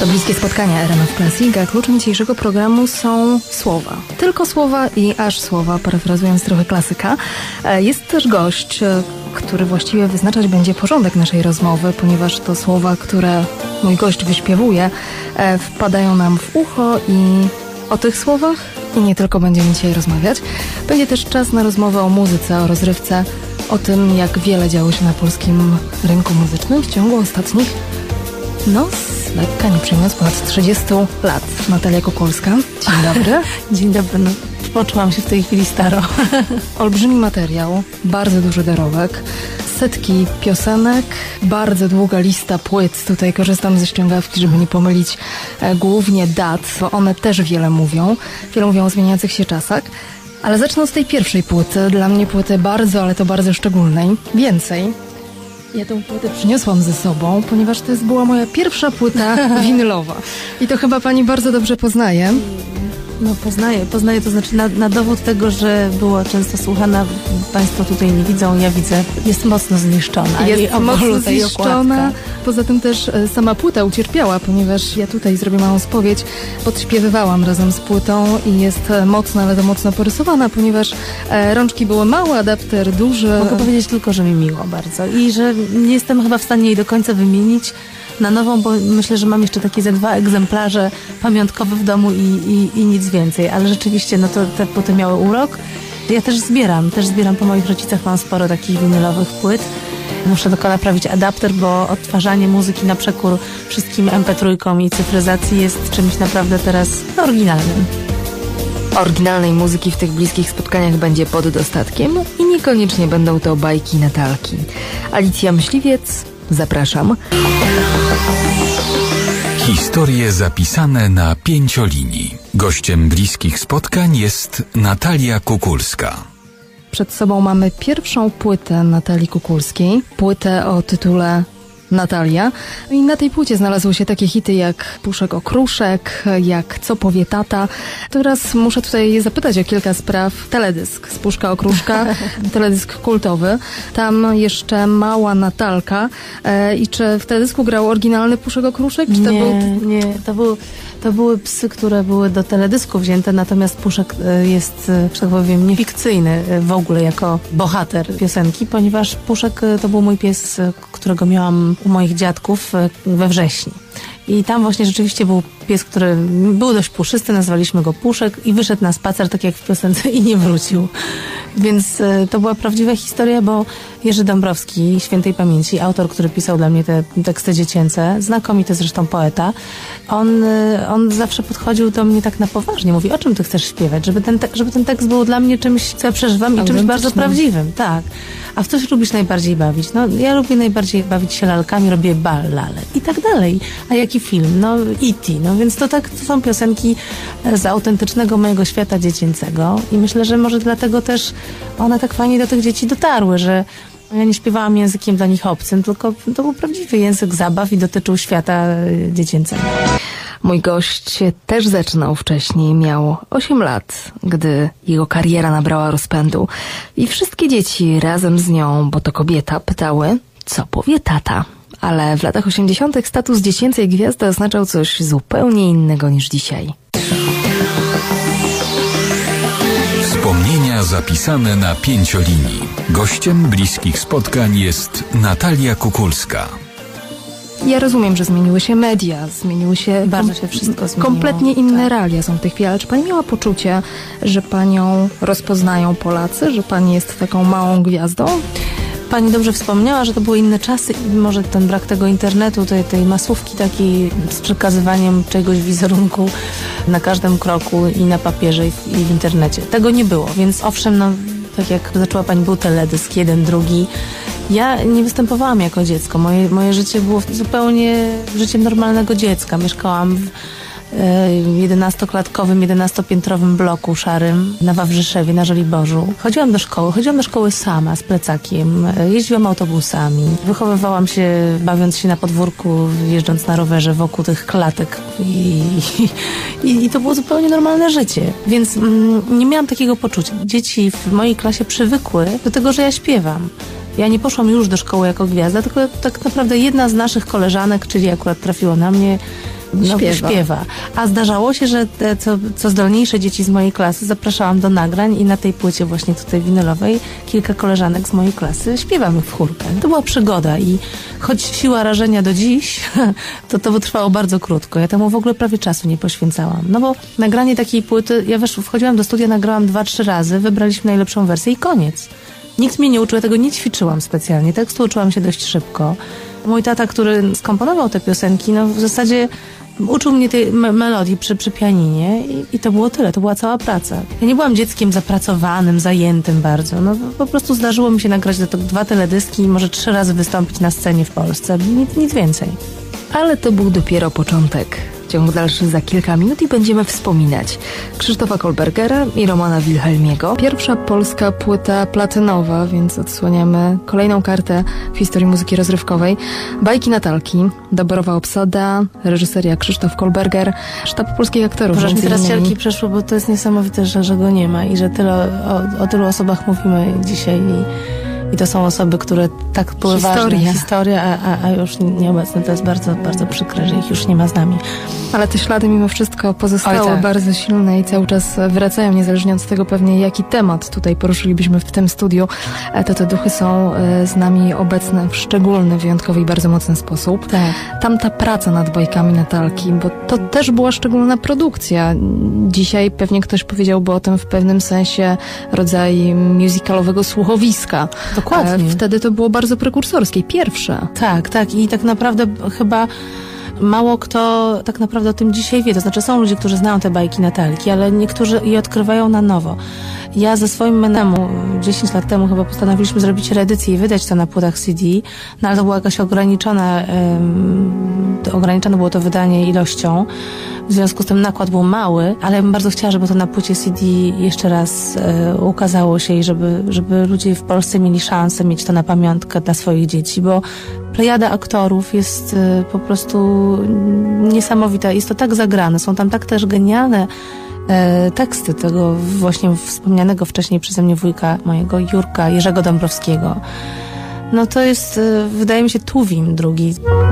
To bliskie spotkania RMF Classic, a kluczem dzisiejszego programu są słowa. Tylko słowa i aż słowa, parafrazując trochę klasyka. Jest też gość, który właściwie wyznaczać będzie porządek naszej rozmowy, ponieważ to słowa, które mój gość wyśpiewuje, wpadają nam w ucho i o tych słowach i nie tylko będziemy dzisiaj rozmawiać. Będzie też czas na rozmowę o muzyce, o rozrywce, o tym, jak wiele działo się na polskim rynku muzycznym w ciągu ostatnich, z lekka nie przyjmując, ponad 30 lat. Natalia Kukulska. Dzień dobry. Dzień dobry. Poczułam się w tej chwili staro. Olbrzymi materiał, bardzo duży dorobek, setki piosenek, bardzo długa lista płyt. Tutaj korzystam ze ściągawki, żeby nie pomylić głównie dat, bo one też wiele mówią o zmieniających się czasach. Ale zacznę od tej pierwszej płyty. Dla mnie płyty bardzo, ale to bardzo szczególnej. Więcej. Ja tę płytę przyniosłam ze sobą, ponieważ to była moja pierwsza płyta winylowa. I to chyba pani bardzo dobrze poznaje. No poznaję, to znaczy na dowód tego, że była często słuchana, państwo tutaj nie widzą, ja widzę, jest mocno zniszczona. Jest mocno zniszczona. Poza tym też sama płyta ucierpiała, ponieważ ja tutaj zrobię małą spowiedź, podśpiewywałam razem z płytą i jest mocno, ale to mocno porysowana, ponieważ rączki były małe, adapter duży. Mogę powiedzieć tylko, że mi miło bardzo i że nie jestem chyba w stanie jej do końca wymienić na nową, bo myślę, że mam jeszcze takie ze 2 egzemplarze pamiątkowe w domu i nic więcej, ale rzeczywiście to te płyty miały urok. Ja też zbieram po moich rodzicach, mam sporo takich winylowych płyt. Muszę tylko naprawić adapter, bo odtwarzanie muzyki na przekór wszystkim MP3 i cyfryzacji jest czymś naprawdę teraz oryginalnym. Oryginalnej muzyki w tych bliskich spotkaniach będzie pod dostatkiem i niekoniecznie będą to bajki Natalki. Alicja Myśliwiec, zapraszam. Historie zapisane na 5 linii. Gościem bliskich spotkań jest Natalia Kukulska. Przed sobą mamy pierwszą płytę Natalii Kukulskiej. Płytę o tytule Natalia. I na tej płycie znalazły się takie hity jak Puszek Okruszek, jak Co powie tata. Teraz muszę tutaj zapytać o kilka spraw. Teledysk z Puszka Okruszka, teledysk kultowy. Tam jeszcze Mała Natalka. I czy w teledysku grał oryginalny Puszek Okruszek? Czy to były psy, które były do teledysku wzięte, natomiast Puszek jest, że tak powiem, niefikcyjny w ogóle jako bohater piosenki, ponieważ Puszek to był mój pies, którego miałam u moich dziadków we wrześni. I tam właśnie rzeczywiście był pies, który był dość puszysty, nazwaliśmy go Puszek i wyszedł na spacer, tak jak w piosence, i nie wrócił. Więc to była prawdziwa historia, bo Jerzy Dąbrowski, świętej pamięci, autor, który pisał dla mnie te teksty dziecięce, znakomity zresztą poeta, on zawsze podchodził do mnie tak na poważnie. Mówi, o czym ty chcesz śpiewać? Żeby ten tekst był dla mnie czymś, co ja przeżywam i czymś bardzo prawdziwym. Tak. A w coś lubisz najbardziej bawić? Ja lubię najbardziej bawić się lalkami, robię bal lalet i tak dalej. A jaki film? E.T. Więc to są piosenki z autentycznego mojego świata dziecięcego i myślę, że może dlatego też one tak fajnie do tych dzieci dotarły, że ja nie śpiewałam językiem dla nich obcym, tylko to był prawdziwy język zabaw i dotyczył świata dziecięcego. Mój gość też zaczynał wcześniej, miał 8 lat, gdy jego kariera nabrała rozpędu i wszystkie dzieci razem z nią, bo to kobieta, pytały, co powie tata. Ale w latach 80. status dziecięcej gwiazdy oznaczał coś zupełnie innego niż dzisiaj. Wspomnienia zapisane na 5 linii. Gościem bliskich spotkań jest Natalia Kukulska. Ja rozumiem, że zmieniły się media, bardzo się wszystko zmieniło. Kompletnie inne realia są w tej chwili, ale czy pani miała poczucie, że panią rozpoznają Polacy, że pani jest taką małą gwiazdą? Pani dobrze wspomniała, że to były inne czasy i może ten brak tego internetu, tej masówki takiej z przekazywaniem czegoś wizerunku na każdym kroku i na papierze i w internecie. Tego nie było, więc owszem, tak jak zaczęła pani, był teledysk, jeden, drugi. Ja nie występowałam jako dziecko. Moje życie było zupełnie życiem normalnego dziecka. Mieszkałam w 11-klatkowym, 11-piętrowym bloku szarym na Wawrzyszewie, na Żoliborzu. Chodziłam do szkoły sama, z plecakiem, jeździłam autobusami, wychowywałam się, bawiąc się na podwórku, jeżdżąc na rowerze wokół tych klatek i to było zupełnie normalne życie, więc nie miałam takiego poczucia. Dzieci w mojej klasie przywykły do tego, że ja śpiewam. Ja nie poszłam już do szkoły jako gwiazda, tylko tak naprawdę jedna z naszych koleżanek, czyli akurat trafiło na mnie, śpiewa. A zdarzało się, że te, co zdolniejsze dzieci z mojej klasy zapraszałam do nagrań i na tej płycie właśnie tutaj winylowej kilka koleżanek z mojej klasy śpiewamy w chórkę. To była przygoda i choć siła rażenia do dziś, to trwało bardzo krótko. Ja temu w ogóle prawie czasu nie poświęcałam. No bo nagranie takiej płyty, ja wchodziłam do studia, nagrałam 2-3 razy, wybraliśmy najlepszą wersję i koniec. Nikt mnie nie uczył, ja tego nie ćwiczyłam specjalnie. Tekstu uczyłam się dość szybko. Mój tata, który skomponował te piosenki, no w zasadzie uczył mnie tej melodii przy pianinie i to było tyle, to była cała praca. Ja nie byłam dzieckiem zapracowanym, zajętym bardzo. No po prostu zdarzyło mi się nagrać 2 teledyski i może 3 razy wystąpić na scenie w Polsce. Nic więcej. Ale to był dopiero początek. Ciąg dalszy za kilka minut i będziemy wspominać Krzysztofa Kolbergera i Romana Wilhelmiego. Pierwsza polska płyta platynowa, więc odsłaniamy kolejną kartę w historii muzyki rozrywkowej. Bajki Natalki, doborowa obsada, reżyseria Krzysztof Kolberger, sztab polskich aktorów. Może mi teraz ciarki przeszło, bo to jest niesamowite, że go nie ma i że o tylu osobach mówimy dzisiaj i to są osoby, które tak były ważne. Historia, a już nieobecne. To jest bardzo, bardzo przykre, że ich już nie ma z nami. Ale te ślady mimo wszystko pozostały bardzo silne i cały czas wracają, niezależnie od tego pewnie, jaki temat tutaj poruszylibyśmy w tym studiu. Te duchy są z nami obecne w szczególny, wyjątkowy i bardzo mocny sposób. Tak. Tamta praca nad bajkami Natalki, bo to też była szczególna produkcja. Dzisiaj pewnie ktoś powiedziałby o tym w pewnym sensie rodzaj musicalowego słuchowiska. Dokładnie. Wtedy to było bardzo prekursorskie, pierwsze. Tak. I tak naprawdę chyba mało kto tak naprawdę o tym dzisiaj wie. To znaczy są ludzie, którzy znają te bajki Natalki, ale niektórzy je odkrywają na nowo. Ja ze swoim menemu 10 lat temu chyba postanowiliśmy zrobić reedycję i wydać to na płytach CD, no ale to była jakaś ograniczone było to wydanie ilością. W związku z tym nakład był mały, ale ja bym bardzo chciała, żeby to na płycie CD jeszcze raz ukazało się i żeby ludzie w Polsce mieli szansę mieć to na pamiątkę dla swoich dzieci, bo plejada aktorów jest po prostu niesamowita. Jest to tak zagrane, są tam tak też genialne teksty tego właśnie wspomnianego wcześniej przeze mnie wujka mojego Jurka, Jerzego Dąbrowskiego. No to jest, wydaje mi się, Tuwim drugi.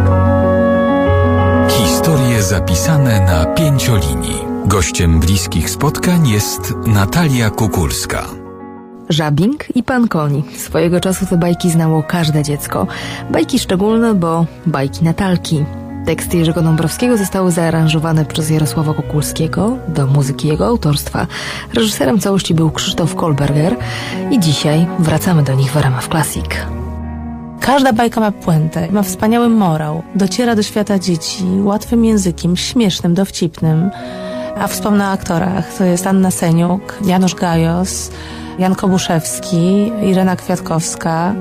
Historie zapisane na 5 linii. Gościem bliskich spotkań jest Natalia Kukulska. Żabing i Pan Koni. Swojego czasu te bajki znało każde dziecko. Bajki szczególne, bo bajki Natalki. Teksty Jerzego Dąbrowskiego zostały zaaranżowane przez Jarosława Kukulskiego do muzyki jego autorstwa. Reżyserem całości był Krzysztof Kolberger i dzisiaj wracamy do nich w RMF Classic. Każda bajka ma puentę, ma wspaniały morał, dociera do świata dzieci łatwym językiem, śmiesznym, dowcipnym. A wspomnę o aktorach. To jest Anna Seniuk, Janusz Gajos, Jan Kobuszewski, Irena Kwiatkowska.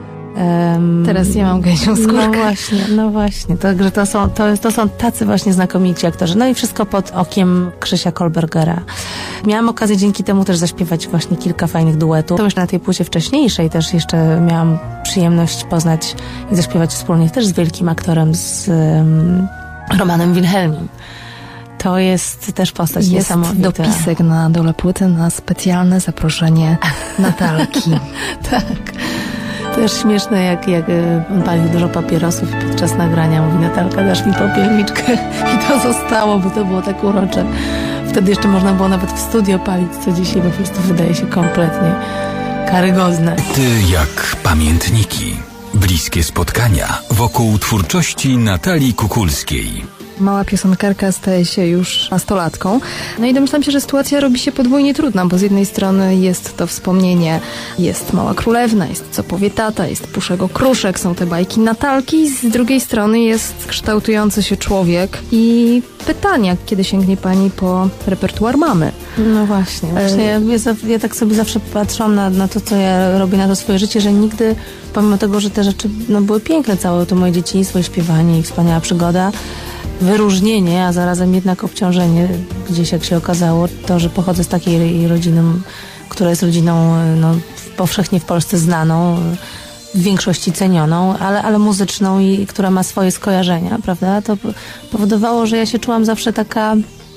Teraz ja mam gęsią skórkę. No właśnie. Także to są tacy właśnie znakomici aktorzy. No i wszystko pod okiem Krzysia Kolbergera. Miałam okazję dzięki temu też zaśpiewać właśnie kilka fajnych duetów. To już na tej płycie wcześniejszej też jeszcze miałam przyjemność poznać i zaśpiewać wspólnie też z wielkim aktorem, z Romanem Wilhelmim. To jest też postać niesamowita. Jest dopisek na dole płyty na specjalne zaproszenie Natalki. Tak. To jest śmieszne, jak on palił dużo papierosów i podczas nagrania mówi: Natalka, dasz mi popielniczkę. I to zostało, bo to było tak urocze. Wtedy jeszcze można było nawet w studio palić, co dzisiaj po prostu wydaje się kompletnie karygodne. Ty jak pamiętniki. Bliskie spotkania wokół twórczości Natalii Kukulskiej. Mała piosenkarka staje się już nastolatką. No i domyślam się, że sytuacja robi się podwójnie trudna, bo z jednej strony jest to wspomnienie, jest Mała Królewna, jest Co powie tata, jest Puszego Kruszek, są te bajki Natalki, z drugiej strony jest kształtujący się człowiek i pytania, kiedy sięgnie pani po repertuar mamy. No właśnie. Ja tak sobie zawsze patrzyłam na to, co ja robię, na to swoje życie, że nigdy, pomimo tego, że te rzeczy były piękne, całe to moje dzieciństwo i śpiewanie i wspaniała przygoda, wyróżnienie, a zarazem jednak obciążenie gdzieś, jak się okazało, to, że pochodzę z takiej rodziny, która jest rodziną powszechnie w Polsce znaną, w większości cenioną, ale muzyczną i która ma swoje skojarzenia, prawda? To powodowało, że ja się czułam zawsze taka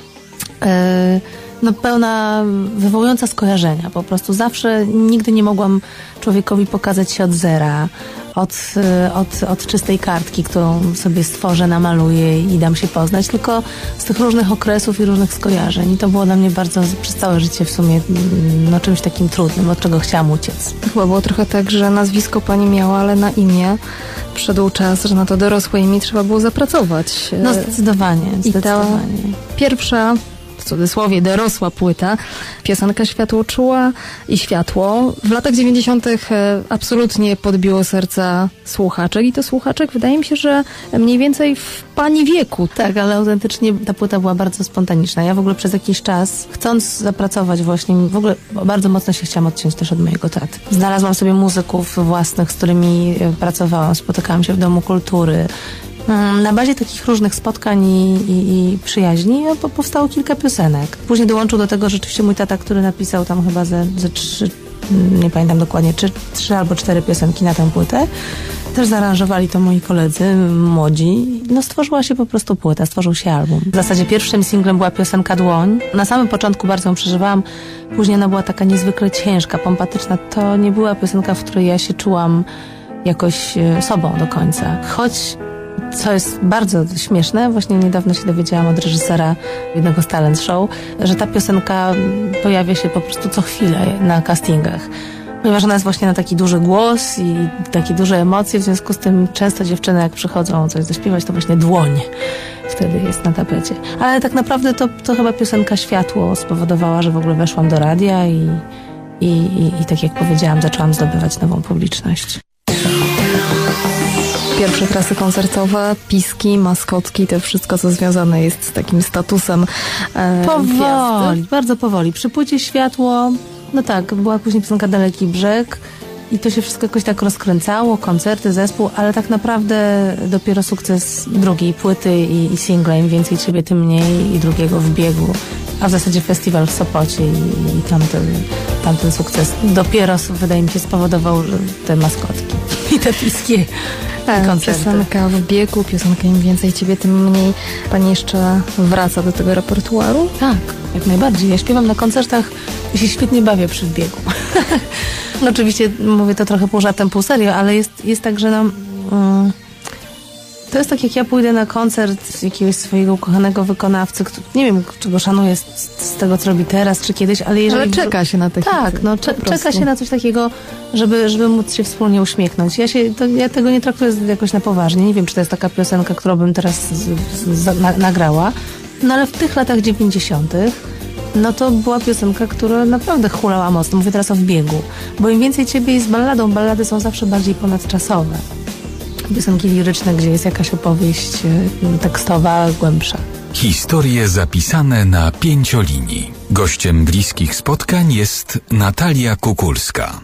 pełna, wywołująca skojarzenia. Po prostu zawsze, nigdy nie mogłam człowiekowi pokazać się od zera. od czystej kartki, którą sobie stworzę, namaluję i dam się poznać, tylko z tych różnych okresów i różnych skojarzeń. I to było dla mnie bardzo przez całe życie w sumie czymś takim trudnym, od czego chciałam uciec. Chyba było trochę tak, że nazwisko pani miała, ale na imię przyszedł czas, że na to dorosłe imię trzeba było zapracować. No zdecydowanie. I ta pierwsza, w cudzysłowie, dorosła płyta, piosenka Światło czuła i Światło, w latach 90. absolutnie podbiło serca słuchaczek i to słuchaczek, wydaje mi się, że mniej więcej w pani wieku. Tak, ale autentycznie ta płyta była bardzo spontaniczna. Ja w ogóle przez jakiś czas, chcąc zapracować właśnie, w ogóle bardzo mocno się chciałam odciąć też od mojego taty. Znalazłam sobie muzyków własnych, z którymi pracowałam, spotykałam się w Domu Kultury. Na bazie takich różnych spotkań i przyjaźni powstało kilka piosenek. Później dołączył do tego rzeczywiście mój tata, który napisał tam chyba ze 3, nie pamiętam dokładnie, 3 albo 4 piosenki na tę płytę. Też zaaranżowali to moi koledzy, młodzi. No stworzyła się po prostu płyta, stworzył się album. W zasadzie pierwszym singlem była piosenka Dłoń. Na samym początku bardzo ją przeżywałam. Później ona była taka niezwykle ciężka, pompatyczna. To nie była piosenka, w której ja się czułam jakoś sobą do końca. Choć co jest bardzo śmieszne, właśnie niedawno się dowiedziałam od reżysera jednego z talent show, że ta piosenka pojawia się po prostu co chwilę na castingach. Ponieważ ona jest właśnie na taki duży głos i takie duże emocje, w związku z tym często dziewczyny jak przychodzą coś zaśpiewać, to właśnie Dłoń wtedy jest na tapecie. Ale tak naprawdę to chyba piosenka Światło spowodowała, że w ogóle weszłam do radia i tak jak powiedziałam, zaczęłam zdobywać nową publiczność. Pierwsze trasy koncertowe, piski, maskotki, to wszystko, co związane jest z takim statusem powoli, gwiazdy. bardzo powoli. Przy płycie Światło, no tak, była później piosenka Daleki Brzeg i to się wszystko jakoś tak rozkręcało, koncerty, zespół, ale tak naprawdę dopiero sukces drugiej płyty i singla Im więcej ciebie, tym mniej i drugiego w biegu, a w zasadzie festiwal w Sopocie i tamten sukces dopiero, wydaje mi się, spowodował te maskotki i te piski. Piosenka w biegu, piosenka Im więcej ciebie, tym mniej. Pani jeszcze wraca do tego repertuaru? Tak, jak najbardziej. Ja śpiewam na koncertach i się świetnie bawię przy biegu. No oczywiście mówię to trochę pół żartem, pół serio, ale jest tak, że to jest tak, jak ja pójdę na koncert jakiegoś swojego ukochanego wykonawcy, który, nie wiem, czego szanuję z tego, co robi teraz, czy kiedyś, ale jeżeli... Ale czeka się na takie... Tak, no czeka się na coś takiego, żeby móc się wspólnie uśmiechnąć. Ja tego nie traktuję jakoś na poważnie. Nie wiem, czy to jest taka piosenka, którą bym teraz nagrała. No ale w tych latach 90. no to była piosenka, która naprawdę hulała mocno. Mówię teraz o W biegu. Bo Im więcej ciebie jest balladą, ballady są zawsze bardziej ponadczasowe. Piosenki liryczne, gdzie jest jakaś opowieść tekstowa, głębsza. Historie zapisane na 5 linii. Gościem bliskich spotkań jest Natalia Kukulska.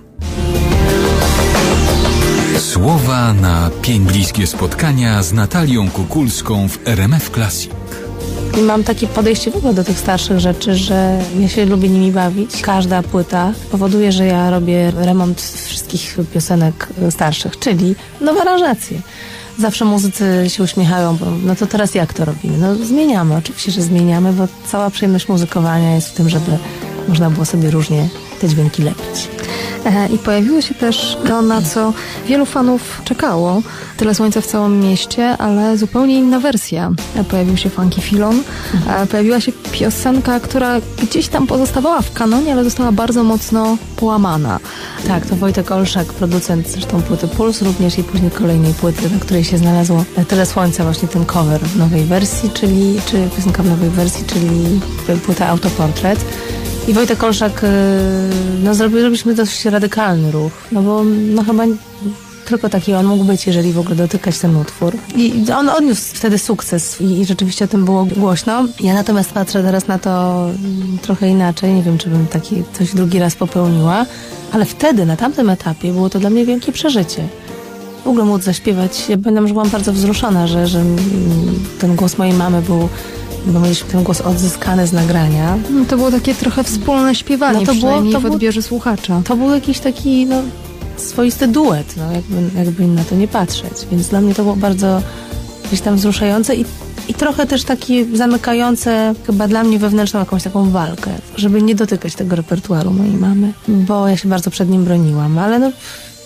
Słowa na 5 bliskie spotkania z Natalią Kukulską w RMF Classic. I mam takie podejście w ogóle do tych starszych rzeczy, że ja się lubię nimi bawić. Każda płyta powoduje, że ja robię remont wszystkich piosenek starszych, czyli nowe aranżacje. Zawsze muzycy się uśmiechają, bo no to teraz jak to robimy? No zmieniamy, oczywiście, że zmieniamy, bo cała przyjemność muzykowania jest w tym, żeby można było sobie różnie te dźwięki lepić. I pojawiło się też to, na co wielu fanów czekało. Tyle słońca w całym mieście, ale zupełnie inna wersja. Pojawił się Funky Filon. Pojawiła się piosenka, która gdzieś tam pozostawała w kanonie, ale została bardzo mocno połamana. Tak, to Wojtek Olszak, producent zresztą płyty Puls, również i później kolejnej płyty, na której się znalazło Tyle słońca, właśnie ten cover w nowej wersji, czy piosenka w nowej wersji, czyli płyta Autoportret. I Wojtek Olszak, zrobiliśmy dość radykalny ruch, no bo chyba tylko taki on mógł być, jeżeli w ogóle dotykać ten utwór. I on odniósł wtedy sukces i rzeczywiście o tym było głośno. Ja natomiast patrzę teraz na to trochę inaczej, nie wiem, czy bym taki coś drugi raz popełniła, ale wtedy, na tamtym etapie było to dla mnie wielkie przeżycie. W ogóle móc zaśpiewać, ja byłam bardzo wzruszona, że ten głos mojej mamy był, bo mieliśmy ten głos odzyskany z nagrania. No to było takie trochę wspólne śpiewanie, przynajmniej w odbiorze słuchacza. To był jakiś taki swoisty duet, jakby na to nie patrzeć. Więc dla mnie to było bardzo gdzieś tam wzruszające i trochę też takie zamykające chyba dla mnie wewnętrzną jakąś taką walkę, żeby nie dotykać tego repertuaru mojej mamy, bo ja się bardzo przed nim broniłam, ale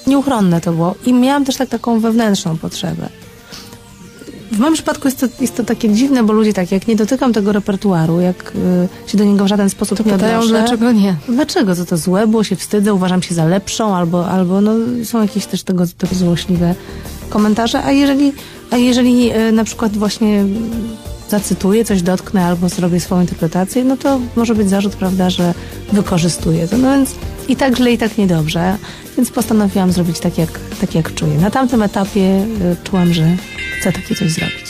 Nieuchronne to było. I miałam też taką wewnętrzną potrzebę. W moim przypadku jest to takie dziwne, bo ludzie tak, jak nie dotykam tego repertuaru, jak się do niego w żaden sposób nie pytają, odnoszę. dlaczego nie? Dlaczego? Co to złe było, się wstydzę, uważam się za lepszą, albo no, są jakieś też tego typu złośliwe komentarze. A jeżeli na przykład właśnie zacytuję, coś dotknę albo zrobię swoją interpretację, no to może być zarzut, prawda, że wykorzystuję to. No więc i tak źle, i tak niedobrze. Więc postanowiłam zrobić tak jak czuję. Na tamtym etapie czułam, że chcę takie coś zrobić.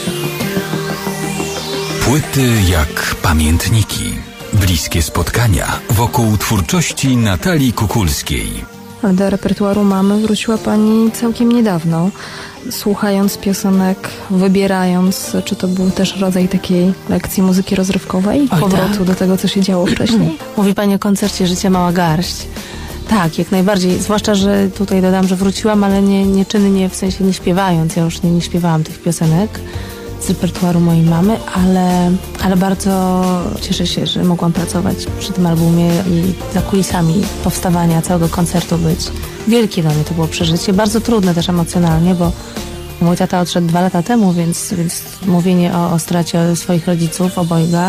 Płyty jak pamiętniki. Bliskie spotkania wokół twórczości Natalii Kukulskiej. Ale do repertuaru mamy wróciła Pani całkiem niedawno. Słuchając piosenek, wybierając, czy to był też rodzaj takiej lekcji muzyki rozrywkowej? Powrotu do tego, co się działo wcześniej? Mówi Pani o koncercie Życia Mała Garść. Tak, jak najbardziej. Zwłaszcza, że tutaj dodam, że wróciłam, ale nie czynnie, w sensie nie śpiewając. Ja już nie śpiewałam tych piosenek z repertuaru mojej mamy, ale bardzo cieszę się, że mogłam pracować przy tym albumie i za kulisami powstawania całego koncertu być. Wielkie dla mnie to było przeżycie, bardzo trudne też emocjonalnie, bo mój tata odszedł 2 lata temu, więc mówienie o stracie swoich rodziców, obojga,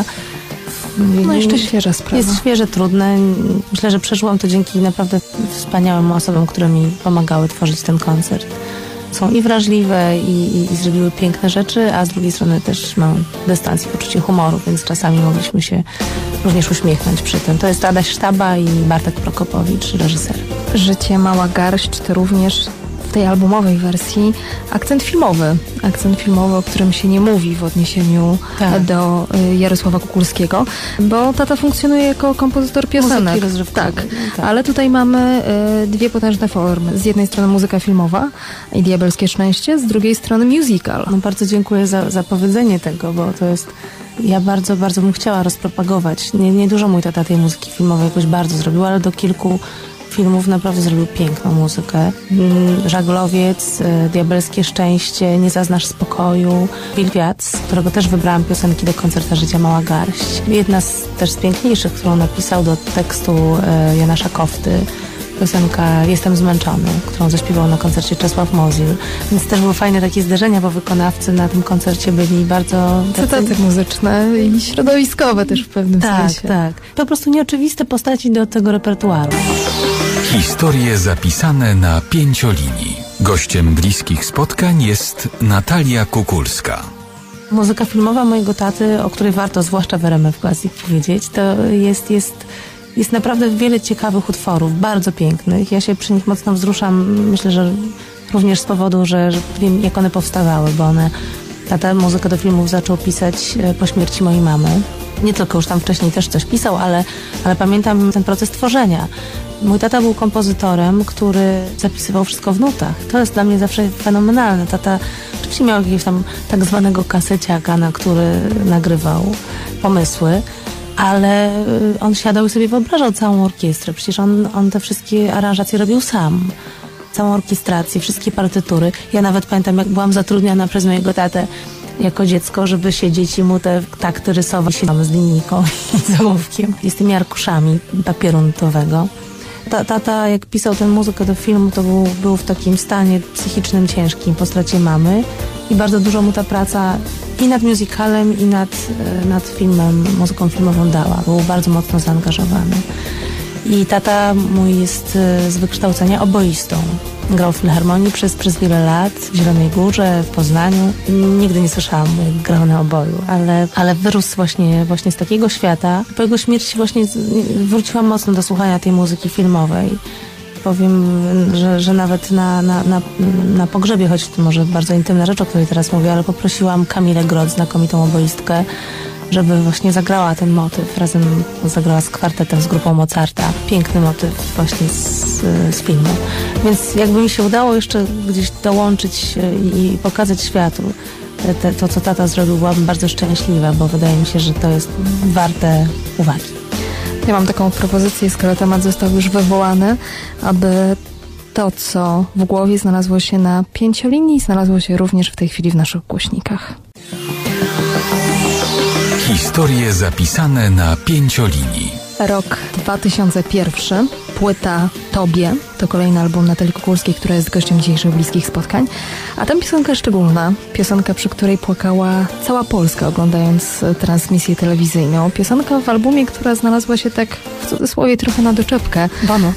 no jeszcze świeża sprawa. Jest świeże, trudne. Myślę, że przeżyłam to dzięki naprawdę wspaniałym osobom, które mi pomagały tworzyć ten koncert. Są i wrażliwe, i zrobiły piękne rzeczy, a z drugiej strony też mam dystans i poczucie humoru, więc czasami mogliśmy się również uśmiechnąć przy tym. To jest Adaś Sztaba i Bartek Prokopowicz, reżyser. Życie Mała Garść to również w tej albumowej wersji akcent filmowy, o którym się nie mówi w odniesieniu do Jarosława Kukulskiego, bo tata funkcjonuje jako kompozytor piosenek. Tak, ale tutaj mamy 2 potężne formy. Z jednej strony muzyka filmowa i Diabelskie Szczęście, z drugiej strony musical. No bardzo dziękuję za powiedzenie tego, bo to jest... Ja bardzo, bardzo bym chciała rozpropagować. Nie dużo mój tata tej muzyki filmowej jakoś bardzo zrobił, ale do kilku filmów naprawdę zrobił piękną muzykę. Żaglowiec, Diabelskie Szczęście, Nie zaznasz spokoju, Wilwiat, z którego też wybrałam piosenki do koncertu Życia Mała Garść. Jedna też z piękniejszych, którą napisał do tekstu Jana Szakowty, piosenka Jestem zmęczony, którą zaśpiewał na koncercie Czesław Mozil. Więc też były fajne takie zderzenia, bo wykonawcy na tym koncercie byli bardzo... Cytaty muzyczne i środowiskowe też w pewnym sensie. Tak. Po prostu nieoczywiste postaci do tego repertuaru. Historie zapisane na 5 linii. Gościem bliskich spotkań jest Natalia Kukulska. Muzyka filmowa mojego taty, o której warto zwłaszcza w RMF Classic powiedzieć, to jest naprawdę wiele ciekawych utworów, bardzo pięknych. Ja się przy nich mocno wzruszam, myślę, że również z powodu, że wiem, jak one powstawały, bo tata muzykę do filmów zaczął pisać po śmierci mojej mamy. Nie tylko, już tam wcześniej też coś pisał, ale pamiętam ten proces tworzenia. Mój tata był kompozytorem, który zapisywał wszystko w nutach. To jest dla mnie zawsze fenomenalne. Tata oczywiście miał jakiegoś tam tak zwanego kaseciaka, na który nagrywał pomysły, ale on siadał i sobie wyobrażał całą orkiestrę. Przecież on te wszystkie aranżacje robił sam. Całą orkiestrację, wszystkie partytury. Ja nawet pamiętam, jak byłam zatrudniana przez mojego tatę jako dziecko, żeby siedzieć i mu te takty rysować z linijką i z ołówkiem i z tymi arkuszami papieru nutowego. Tata, jak pisał tę muzykę do filmu, to był w takim stanie psychicznym ciężkim po stracie mamy i bardzo dużo mu ta praca i nad musicalem, i nad filmem, muzyką filmową dała. Był bardzo mocno zaangażowany. I tata mój jest z wykształcenia oboistą. Grał w filharmonii przez wiele lat, w Zielonej Górze, w Poznaniu. Nigdy nie słyszałam, jak grał na oboju, ale wyrósł właśnie z takiego świata. Po jego śmierci właśnie wróciłam mocno do słuchania tej muzyki filmowej. Powiem, że nawet na pogrzebie, choć to może bardzo intymna rzecz, o której teraz mówię, ale poprosiłam Kamilę Groth, znakomitą oboistkę, żeby właśnie zagrała ten motyw. Razem zagrała z kwartetem, z grupą Mozarta. Piękny motyw właśnie z filmu. Więc jakby mi się udało jeszcze gdzieś dołączyć i pokazać światu to, co tata zrobił, byłabym bardzo szczęśliwa, bo wydaje mi się, że to jest warte uwagi. Ja mam taką propozycję, skoro temat został już wywołany, aby to, co w głowie znalazło się na 5 linii, znalazło się również w tej chwili w naszych głośnikach. Historie zapisane na 5 linii. Rok 2001, płyta Tobie. To kolejny album Natalii Kukulskiej, która jest gościem dzisiejszych Bliskich Spotkań. A tam piosenka szczególna. Piosenka, przy której płakała cała Polska, oglądając transmisję telewizyjną. Piosenka w albumie, która znalazła się tak w cudzysłowie trochę na doczepkę. Bonus.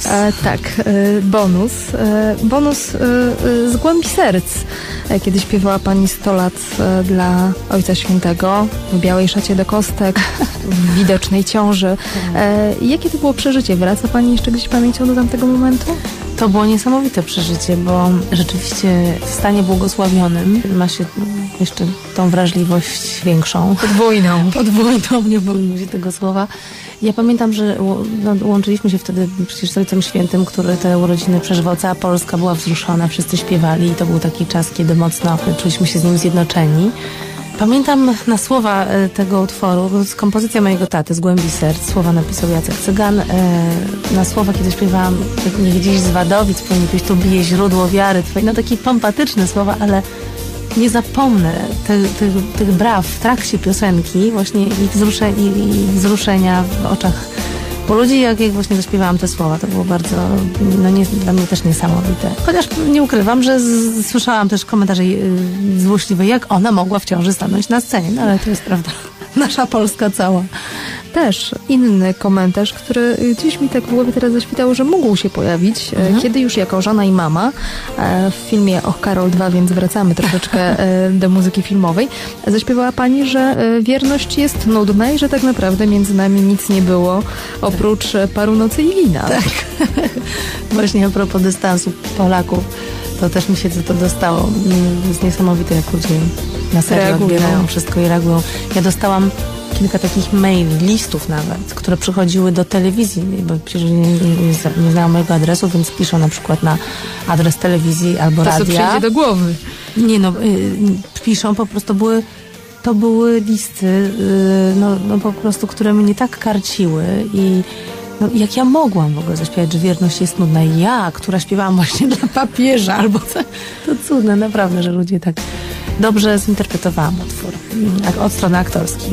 Bonus. Bonus z głębi serc. Kiedy śpiewała pani 100 lat dla Ojca Świętego w białej szacie do kostek, w widocznej ciąży. Jakie to było przeżycie? Wraca pani jeszcze gdzieś pamięcią do tamtego momentu? To było niesamowite przeżycie, bo rzeczywiście w stanie błogosławionym ma się jeszcze tą wrażliwość większą. Podwójną, nie bójmy się tego słowa. Ja pamiętam, że łączyliśmy się wtedy przecież z Ojcem Świętym, który te urodziny przeżywał. Cała Polska była wzruszona, wszyscy śpiewali i to był taki czas, kiedy mocno czuliśmy się z nim zjednoczeni. Pamiętam na słowa tego utworu, to jest kompozycja mojego taty, z głębi serc. Słowa napisał Jacek Cygan. Na słowa, kiedy śpiewałam niech dziś z Wadowic powinien być, tu bije źródło wiary twojej. No takie pompatyczne słowa, ale nie zapomnę tych braw w trakcie piosenki właśnie i wzruszenia w oczach po ludzi, jak właśnie zaśpiewałam te słowa. To było bardzo, dla mnie też niesamowite. Chociaż nie ukrywam, że słyszałam też komentarze złośliwe, jak ona mogła w ciąży stanąć na scenie. No ale to jest prawda. Nasza Polska cała. Też inny komentarz, który gdzieś mi tak w głowie teraz zaświtał, że mógł się pojawić, kiedy już jako żona i mama w filmie Och, Karol 2, więc wracamy troszeczkę do muzyki filmowej, zaśpiewała pani, że wierność jest nudna i że tak naprawdę między nami nic nie było oprócz paru nocy i wina. Tak. Właśnie a propos dystansu Polaków, to też mi się to dostało. Jest niesamowite, jak ludzie na serio odbierają wszystko i reagują. Ja dostałam kilka takich maili, listów nawet, które przychodziły do telewizji, bo przecież nie znają mojego adresu, więc piszą na przykład na adres telewizji albo radia. To co przyjdzie do głowy. Piszą po prostu, to były listy, po prostu, które mnie tak karciły i jak ja mogłam w ogóle zaśpiewać, że wierność jest nudna. Ja, która śpiewałam właśnie dla papieża albo co. To cudne, naprawdę, że ludzie tak dobrze zinterpretowałam utwór. Od strony aktorskiej.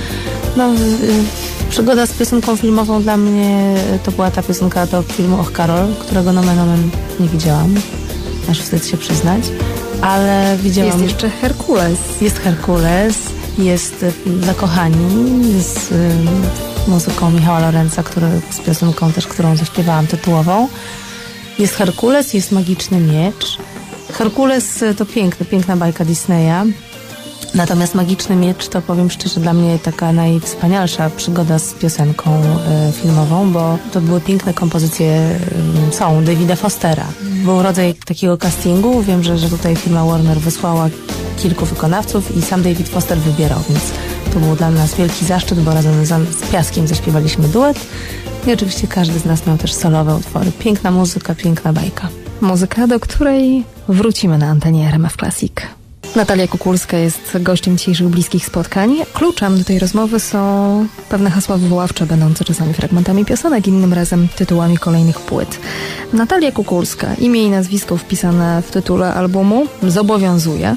Przygoda z piosenką filmową dla mnie to była ta piosenka do filmu Och, Karol, którego nomen omen nie widziałam. Aż wstyd się przyznać. Ale widziałam... Jest jeszcze Herkules. Jest Herkules, jest Zakochani z muzyką Michała Lorenza, z piosenką też, którą zaśpiewałam tytułową. Jest Herkules, jest Magiczny Miecz. Herkules to piękna bajka Disneya. Natomiast Magiczny Miecz to, powiem szczerze, dla mnie taka najwspanialsza przygoda z piosenką filmową, bo to były piękne kompozycje Davida Fostera. Był rodzaj takiego castingu. Wiem, że tutaj firma Warner wysłała kilku wykonawców i sam David Foster wybierał, więc to był dla nas wielki zaszczyt, bo razem z Piaskiem zaśpiewaliśmy duet i oczywiście każdy z nas miał też solowe utwory. Piękna muzyka, piękna bajka. Muzyka, do której wrócimy na antenie RMF Classic. Natalia Kukulska jest gościem dzisiejszych Bliskich Spotkań. Kluczem do tej rozmowy są pewne hasła wywoławcze, będące czasami fragmentami piosenek, innym razem tytułami kolejnych płyt. Natalia Kukulska, imię i nazwisko wpisane w tytule albumu, zobowiązuje.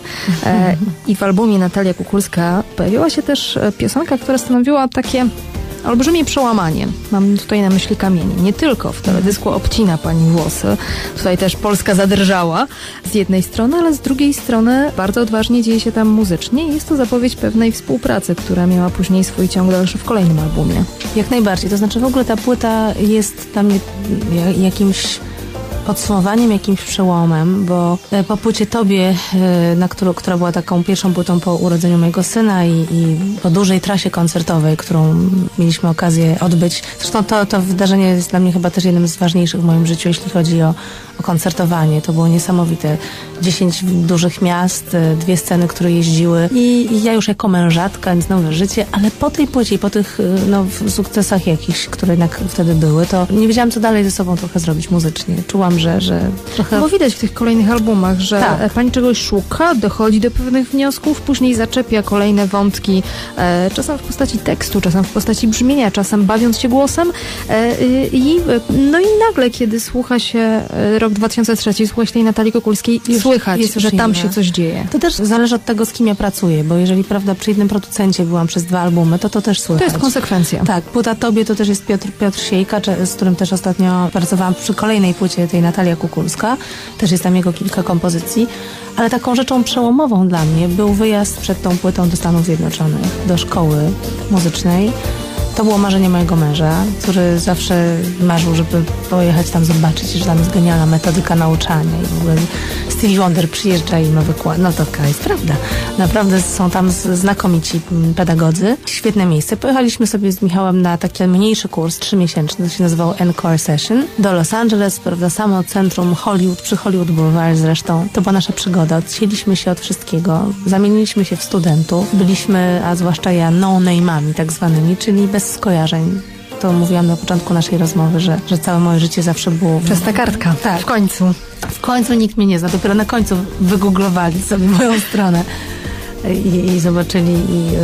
I w albumie Natalia Kukulska pojawiła się też piosenka, która stanowiła takie olbrzymie przełamanie. Mam tutaj na myśli kamienie. Nie tylko w teledysku obcina pani włosy. Tutaj też Polska zadrżała z jednej strony, ale z drugiej strony bardzo odważnie dzieje się tam muzycznie i jest to zapowiedź pewnej współpracy, która miała później swój ciąg dalszy w kolejnym albumie. Jak najbardziej. To znaczy w ogóle ta płyta jest dla mnie jakimś podsumowaniem, jakimś przełomem, bo po płycie Tobie, która była taką pierwszą płytą po urodzeniu mojego syna i po dużej trasie koncertowej, którą mieliśmy okazję odbyć. Zresztą to wydarzenie jest dla mnie chyba też jednym z ważniejszych w moim życiu, jeśli chodzi o koncertowanie. To było niesamowite. 10 dużych miast, 2 sceny, które jeździły i ja już jako mężatka, nic nowe życie, ale po tej płycie i po tych sukcesach jakichś, które jednak wtedy były, to nie wiedziałam, co dalej ze sobą trochę zrobić muzycznie. Czułam, czułam, że trochę... Bo widać w tych kolejnych albumach, że Tak. pani czegoś szuka, dochodzi do pewnych wniosków, później zaczepia kolejne wątki, czasem w postaci tekstu, czasem w postaci brzmienia, czasem bawiąc się głosem. I nagle, kiedy słucha się rok 2003, słucha się tej Natalii Kukulskiej, słychać, jest że tam inne. się coś dzieje. To też zależy od tego, z kim ja pracuję, bo jeżeli, prawda, przy jednym producencie byłam przez 2 albumy, to też słychać. To jest konsekwencja. Tak, płyta Tobie to też jest Piotr Siejka, z którym też ostatnio pracowałam przy kolejnej płycie, tej Natalia Kukulska. Też jest tam jego kilka kompozycji. Ale taką rzeczą przełomową dla mnie był wyjazd przed tą płytą do Stanów Zjednoczonych, do szkoły muzycznej. To było marzenie mojego męża, który zawsze marzył, żeby pojechać tam zobaczyć, że tam jest genialna metodyka nauczania i w ogóle Stevie Wonder przyjeżdża i ma wykład. No to taka jest prawda. Naprawdę są tam znakomici pedagodzy. Świetne miejsce. Pojechaliśmy sobie z Michałem na taki mniejszy kurs, 3-miesięczny, to się nazywał Encore Session, do Los Angeles, prawda, samo centrum Hollywood, przy Hollywood Boulevard zresztą. To była nasza przygoda. Odcięliśmy się od wszystkiego. Zamieniliśmy się w studentów. Byliśmy, a zwłaszcza ja, no-name'ami tak zwanymi, czyli bez skojarzeń. To mówiłam na początku naszej rozmowy, że całe moje życie zawsze było... Czysta kartka. Tak. W końcu. W końcu nikt mnie nie zna. Dopiero na końcu wygooglowali sobie moją stronę i zobaczyli,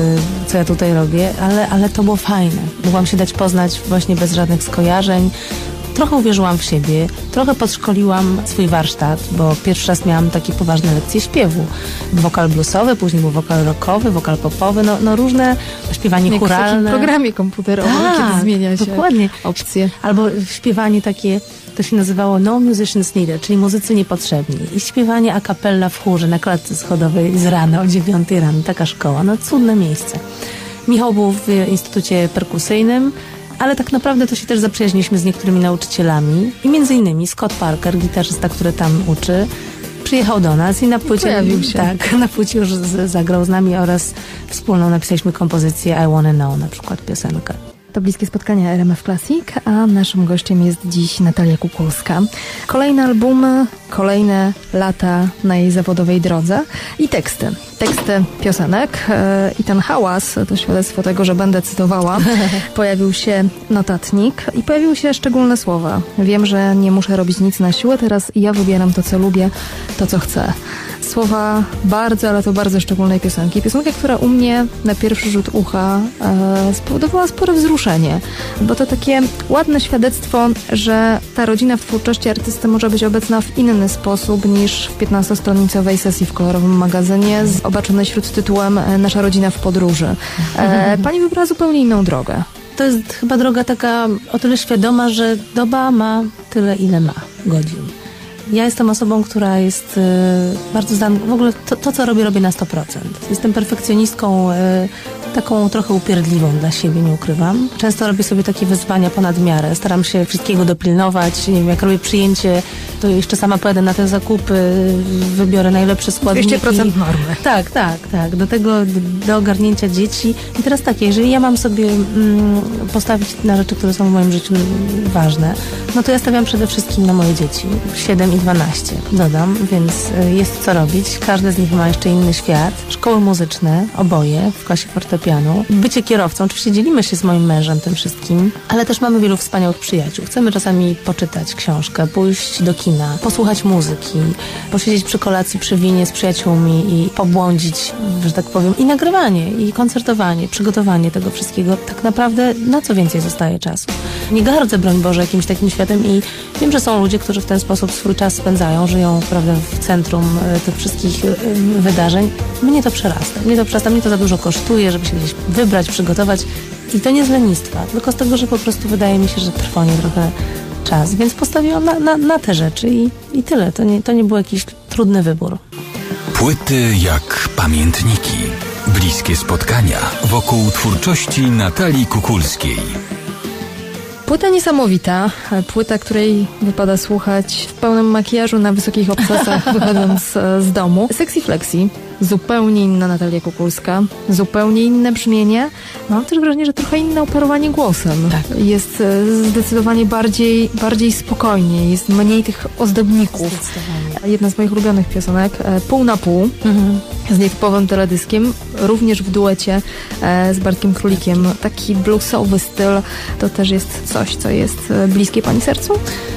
co ja tutaj robię. Ale to było fajne. Mogłam się dać poznać właśnie bez żadnych skojarzeń. Trochę uwierzyłam w siebie, trochę podszkoliłam swój warsztat, bo pierwszy raz miałam takie poważne lekcje śpiewu. Wokal bluesowy, później był wokal rockowy, wokal popowy, no różne, śpiewanie Jak chóralne. w takim programie komputerowym, kiedy zmienia się dokładnie. opcje. Albo śpiewanie takie, to się nazywało No Musicians Needed, czyli muzycy niepotrzebni. I śpiewanie a cappella w chórze na klatce schodowej z rana, o 9 rano, taka szkoła. No cudne miejsce. Michał był w Instytucie Perkusyjnym, ale tak naprawdę to się też zaprzyjaźniliśmy z niektórymi nauczycielami i między innymi Scott Parker, gitarzysta, który tam uczy, przyjechał do nas i na płycie... Pojawił się. Tak, na płycie już zagrał z nami oraz wspólną napisaliśmy kompozycję I Wanna Know, na przykład piosenkę. To bliskie spotkania RMF Classic, a naszym gościem jest dziś Natalia Kukulska. Kolejne albumy, kolejne lata na jej zawodowej drodze i teksty. Teksty piosenek i ten hałas to świadectwo tego, że będę cytowała. Pojawił się notatnik i pojawiły się szczególne słowa. Wiem, że nie muszę robić nic na siłę, teraz ja wybieram to, co lubię, to, co chcę. Słowa bardzo, ale to bardzo szczególnej piosenki. Piosenka, która u mnie na pierwszy rzut ucha spowodowała spore wzruszenie, bo to takie ładne świadectwo, że ta rodzina w twórczości artysty może być obecna w inny sposób niż w 15-stronicowej sesji w kolorowym magazynie obaczonej śródtytułem Nasza rodzina w podróży. Pani wybrała zupełnie inną drogę. To jest chyba droga taka o tyle świadoma, że doba ma tyle, ile ma godzin. Ja jestem osobą, która jest bardzo zdana, w ogóle to, co robię na 100%. Jestem perfekcjonistką, taką trochę upierdliwą dla siebie, nie ukrywam. Często robię sobie takie wyzwania ponad miarę. Staram się wszystkiego dopilnować. Nie wiem, jak robię przyjęcie, to jeszcze sama pojadę na te zakupy, wybiorę najlepsze składniki. 200% normy. Tak. Do tego, do ogarnięcia dzieci. I teraz tak, jeżeli ja mam sobie postawić na rzeczy, które są w moim życiu ważne, no to ja stawiam przede wszystkim na moje dzieci. 7 i 12 dodam, więc jest co robić. Każde z nich ma jeszcze inny świat. Szkoły muzyczne, oboje w klasie fortepianu. Bycie kierowcą, oczywiście dzielimy się z moim mężem tym wszystkim, ale też mamy wielu wspaniałych przyjaciół. Chcemy czasami poczytać książkę, pójść do kina, posłuchać muzyki, posiedzieć przy kolacji, przy winie z przyjaciółmi i pobłądzić, że tak powiem, i nagrywanie, i koncertowanie, przygotowanie tego wszystkiego. Tak naprawdę na co więcej zostaje czasu. Nie gardzę, broń Boże, jakimś takim światem i wiem, że są ludzie, którzy w ten sposób swój czas spędzają, żyją, prawda, w centrum tych wszystkich wydarzeń. Mnie to przerasta, mnie to za dużo kosztuje, żeby się gdzieś wybrać, przygotować i to nie z lenistwa, tylko z tego, że po prostu wydaje mi się, że trwonie trochę czas, więc postawiłam na te rzeczy i tyle. To nie był jakiś trudny wybór. Płyty jak pamiętniki. Bliskie spotkania wokół twórczości Natalii Kukulskiej. Płyta niesamowita, płyta, której wypada słuchać w pełnym makijażu na wysokich obcasach wychodząc z domu. Sexy Flexi, zupełnie inna Natalia Kukulska, zupełnie inne brzmienie. Mam też wrażenie, że trochę inne operowanie głosem. Tak. Jest zdecydowanie bardziej spokojnie, jest mniej tych ozdobników. Jedna z moich ulubionych piosenek, Pół na pół, z nietypowym teledyskiem, również w duecie z Bartkiem Królikiem. Taki bluesowy styl, to też jest coś, co jest bliskie Pani sercu?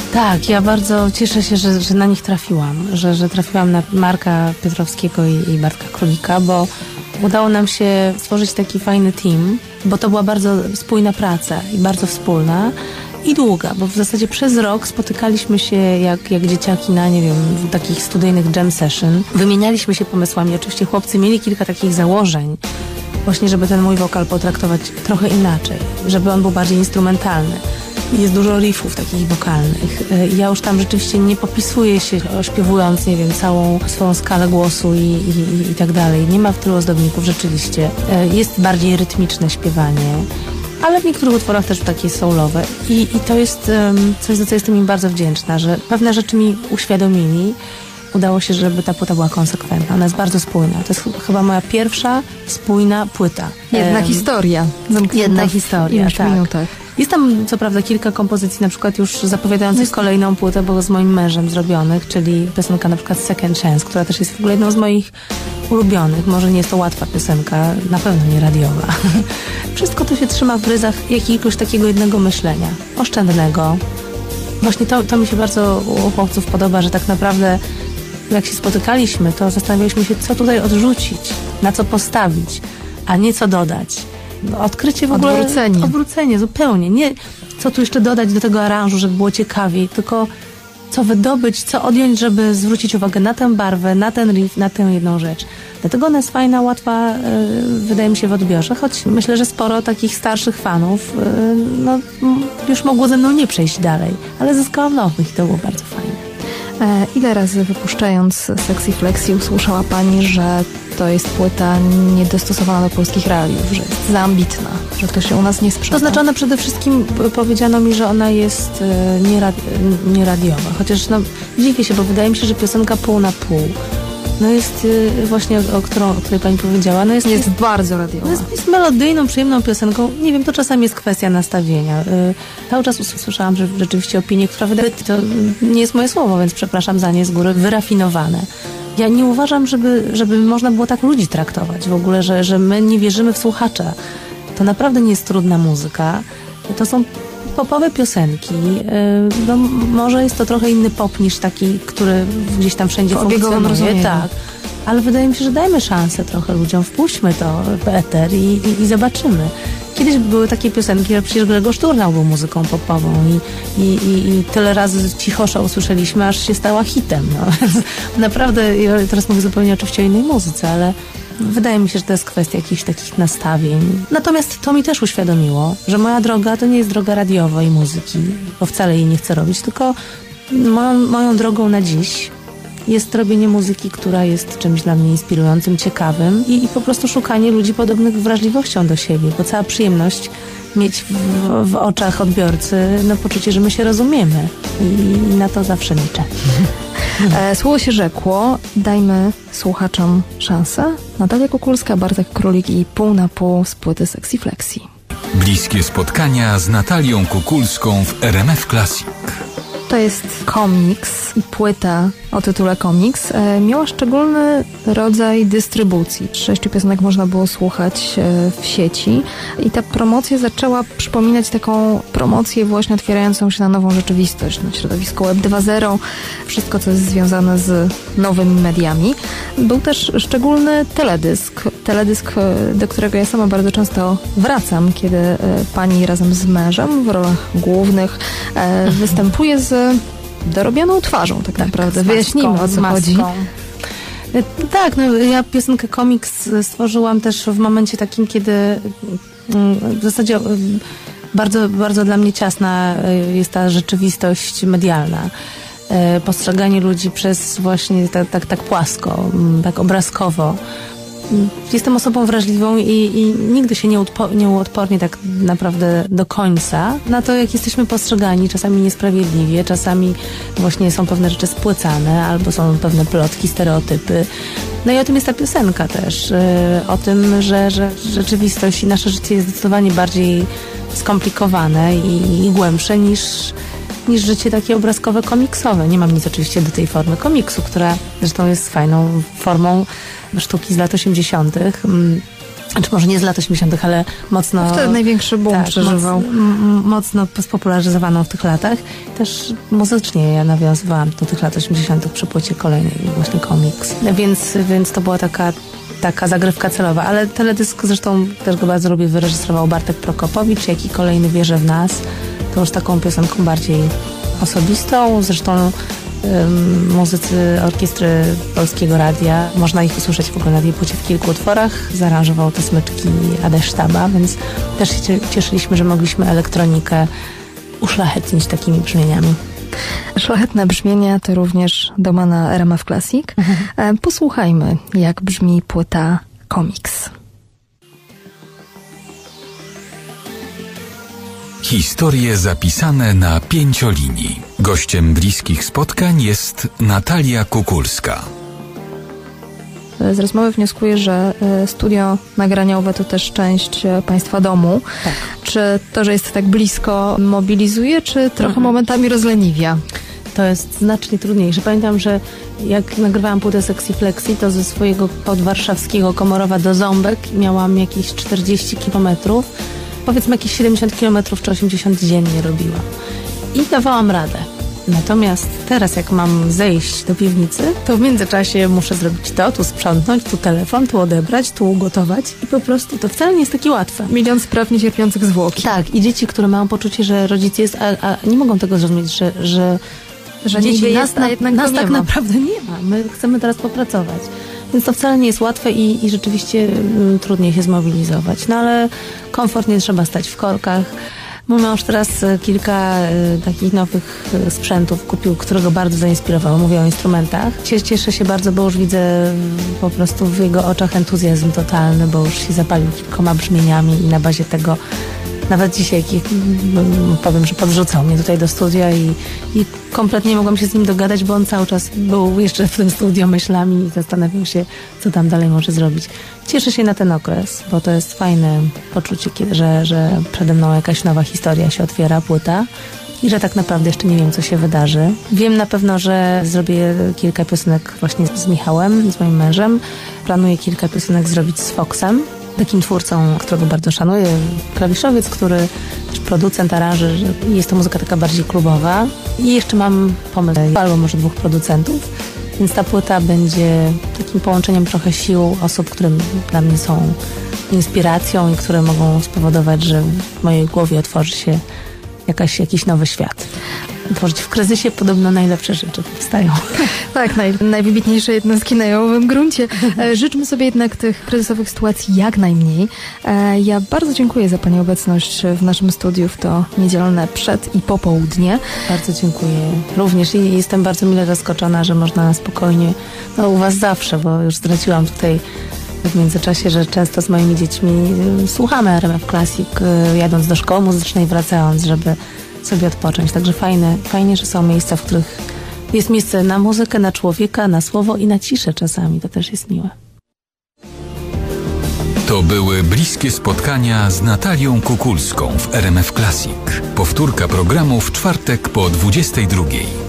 Tak, ja bardzo cieszę się, że na nich trafiłam, że trafiłam na Marka Piotrowskiego i Bartka Królika, bo udało nam się stworzyć taki fajny team, bo to była bardzo spójna praca i bardzo wspólna i długa, bo w zasadzie przez rok spotykaliśmy się jak dzieciaki na, nie wiem, takich studyjnych jam session. Wymienialiśmy się pomysłami. Oczywiście chłopcy mieli kilka takich założeń, właśnie żeby ten mój wokal potraktować trochę inaczej, żeby on był bardziej instrumentalny. Jest dużo riffów takich wokalnych. Ja już tam rzeczywiście nie popisuję się śpiewując, nie wiem, całą swoją skalę głosu i tak dalej. Nie ma w tylu ozdobników rzeczywiście. Jest bardziej rytmiczne śpiewanie, ale w niektórych utworach też takie soulowe. I to jest coś, za co jestem im bardzo wdzięczna, że pewne rzeczy mi uświadomili. Udało się, żeby ta płyta była konsekwentna. Ona jest bardzo spójna. To jest chyba moja pierwsza spójna płyta. Jedna historia. Jedna historia, tak. Minutach. Jest tam co prawda kilka kompozycji, na przykład już zapowiadających kolejną płytę, bo z moim mężem zrobionych, czyli piosenka na przykład Second Chance, która też jest w ogóle jedną z moich ulubionych. Może nie jest to łatwa piosenka, na pewno nie radiowa. Wszystko to się trzyma w ryzach jakiegoś takiego jednego myślenia, oszczędnego. Właśnie to mi się bardzo u chłopców podoba, że tak naprawdę jak się spotykaliśmy, to zastanawialiśmy się, co tutaj odrzucić, na co postawić, a nie co dodać. Odkrycie w ogóle... Odwrócenie, zupełnie. Nie co tu jeszcze dodać do tego aranżu, żeby było ciekawiej, tylko co wydobyć, co odjąć, żeby zwrócić uwagę na tę barwę, na ten riff, na tę jedną rzecz. Dlatego ona jest fajna, łatwa, wydaje mi się, w odbiorze, choć myślę, że sporo takich starszych fanów już mogło ze mną nie przejść dalej, ale zyskałam nowych i to było bardzo fajne. Ile razy wypuszczając Sexy Flexi usłyszała Pani, że to jest płyta niedostosowana do polskich realiów, że jest za ambitna, że to się u nas nie sprzeda? To znaczy ona przede wszystkim powiedziano mi, że ona jest nieradiowa, chociaż dziwię się, bo wydaje mi się, że piosenka pół na pół jest właśnie, o której Pani powiedziała. Jest bardzo radiowa. Jest melodyjną, przyjemną piosenką. Nie wiem, to czasami jest kwestia nastawienia. Cały czas usłyszałam, że rzeczywiście opinie, która wydaje, to nie jest moje słowo, więc przepraszam za nie z góry, wyrafinowane. Ja nie uważam, żeby można było tak ludzi traktować w ogóle, że my nie wierzymy w słuchacza. To naprawdę nie jest trudna muzyka. To są popowe piosenki. Może jest to trochę inny pop niż taki, który gdzieś tam wszędzie funkcjonuje. Tak. Ale wydaje mi się, że dajmy szansę trochę ludziom, wpuśćmy to w eter i zobaczymy. Kiedyś były takie piosenki, że przecież Grzegorz Turnał był muzyką popową i tyle razy Cichosza usłyszeliśmy, aż się stała hitem. Naprawdę, ja teraz mówię zupełnie oczywiście o innej muzyce, ale wydaje mi się, że to jest kwestia jakichś takich nastawień. Natomiast to mi też uświadomiło, że moja droga to nie jest droga radiowa i muzyki, bo wcale jej nie chcę robić, tylko moją drogą na dziś jest robienie muzyki, która jest czymś dla mnie inspirującym, ciekawym i po prostu szukanie ludzi podobnych wrażliwością do siebie, bo cała przyjemność mieć w oczach odbiorcy poczucie, że my się rozumiemy i na to zawsze liczę. Słowo się rzekło, dajmy słuchaczom szansę. Natalia Kukulska, Bartek Królik i pół na pół z płyty Sexy Flexi. Bliskie spotkania z Natalią Kukulską w RMF Classic. To jest komiks i płyta o tytule Komiks. Miała szczególny rodzaj dystrybucji. 6 piosenek można było słuchać w sieci i ta promocja zaczęła przypominać taką promocję właśnie otwierającą się na nową rzeczywistość, na środowisko Web 2.0, wszystko co jest związane z nowymi mediami. Był też szczególny teledysk, do którego ja sama bardzo często wracam, kiedy pani razem z mężem w rolach głównych występuje z dorobioną twarzą, tak naprawdę. Wyjaśnijmy, o co chodzi. Tak, ja piosenkę Komiks stworzyłam też w momencie takim, kiedy w zasadzie bardzo, bardzo dla mnie ciasna jest ta rzeczywistość medialna. Postrzeganie ludzi przez właśnie tak płasko, tak obrazkowo. Jestem osobą wrażliwą i nigdy się nie uodpornię tak naprawdę do końca na to, jak jesteśmy postrzegani, czasami niesprawiedliwie, czasami właśnie są pewne rzeczy spłycane, albo są pewne plotki, stereotypy. No i o tym jest ta piosenka też. O tym, że rzeczywistość i nasze życie jest zdecydowanie bardziej skomplikowane i głębsze niż życie takie obrazkowe, komiksowe. Nie mam nic oczywiście do tej formy komiksu, która zresztą jest fajną formą sztuki z lat 80., Znaczy może nie z lat 80., ale mocno... Wtedy największy boom przeżywał. Mocno spopularyzowaną w tych latach. Też muzycznie ja nawiązywałam do tych lat 80. przy płycie kolejnej, właśnie Comics. Więc to była taka zagrywka celowa, ale teledysk zresztą też go bardzo lubię, wyreżyserował Bartek Prokopowicz, jak i kolejny Wierzę w nas. To już taką piosenką bardziej osobistą. Zresztą muzycy orkiestry Polskiego Radia, można ich usłyszeć w ogóle na tej płycie w kilku utworach. Zaaranżował te smyczki Adaś Sztaba, więc też się cieszyliśmy, że mogliśmy elektronikę uszlachetnić takimi brzmieniami. Szlachetne brzmienia to również domena RMF Classic. Posłuchajmy, jak brzmi płyta Comics. Historie zapisane na 5 linii. Gościem bliskich spotkań jest Natalia Kukulska. Z rozmowy wnioskuję, że studio nagraniowe to też część Państwa domu. Tak. Czy to, że jest tak blisko, mobilizuje, czy trochę momentami rozleniwia? To jest znacznie trudniejsze. Pamiętam, że jak nagrywałam płytę Sexy Flexi, to ze swojego podwarszawskiego Komorowa do Ząbek miałam jakieś 40 kilometrów. Powiedzmy jakieś 70 kilometrów czy 80 dziennie robiłam. I dawałam radę. Natomiast teraz jak mam zejść do piwnicy, to w międzyczasie muszę zrobić to, tu sprzątnąć, tu telefon, tu odebrać, tu ugotować i po prostu to wcale nie jest takie łatwe. Milion spraw niecierpiących zwłoki. Tak, i dzieci, które mają poczucie, że rodzic jest, a nie mogą tego zrozumieć, że dzieci nas tak naprawdę nie ma. My chcemy teraz popracować. Więc to wcale nie jest łatwe i rzeczywiście trudniej się zmobilizować. No ale komfortnie trzeba stać w korkach. Mój mąż teraz kilka takich nowych sprzętów kupił, którego bardzo zainspirowało. Mówię o instrumentach. Cieszę się bardzo, bo już widzę po prostu w jego oczach entuzjazm totalny, bo już się zapalił kilkoma brzmieniami i na bazie tego nawet dzisiaj powiem, że podrzucał mnie tutaj do studia i kompletnie nie mogłam się z nim dogadać, bo on cały czas był jeszcze w tym studio myślami i zastanawiał się, co tam dalej może zrobić. Cieszę się na ten okres, bo to jest fajne poczucie, że przede mną jakaś nowa historia się otwiera, płyta i że tak naprawdę jeszcze nie wiem, co się wydarzy. Wiem na pewno, że zrobię kilka piosenek właśnie z Michałem, z moim mężem. Planuję kilka piosenek zrobić z Foxem, takim twórcą, którego bardzo szanuję, klawiszowiec, który też producent, aranżer. Jest to muzyka taka bardziej klubowa. I jeszcze mam pomysł, albo może 2 producentów, więc ta płyta będzie takim połączeniem trochę sił osób, które dla mnie są inspiracją i które mogą spowodować, że w mojej głowie otworzy się jakiś nowy świat. Tworzyć w kryzysie podobno najlepsze rzeczy powstają. Tak, najwybitniejsze jednostki na jałowym gruncie. Życzmy sobie jednak tych kryzysowych sytuacji jak najmniej. Ja bardzo dziękuję za Pani obecność w naszym studiu w to niedzielne przed- i popołudnie. Bardzo dziękuję. Również i jestem bardzo mile zaskoczona, że można na spokojnie, u Was zawsze, bo już zdradziłam tutaj w międzyczasie, że często z moimi dziećmi słuchamy RMF Classic, jadąc do szkoły muzycznej, wracając, żeby sobie odpocząć. Także fajnie, że są miejsca, w których jest miejsce na muzykę, na człowieka, na słowo i na ciszę czasami. To też jest miłe. To były bliskie spotkania z Natalią Kukulską w RMF Classic. Powtórka programu w czwartek po 22:00.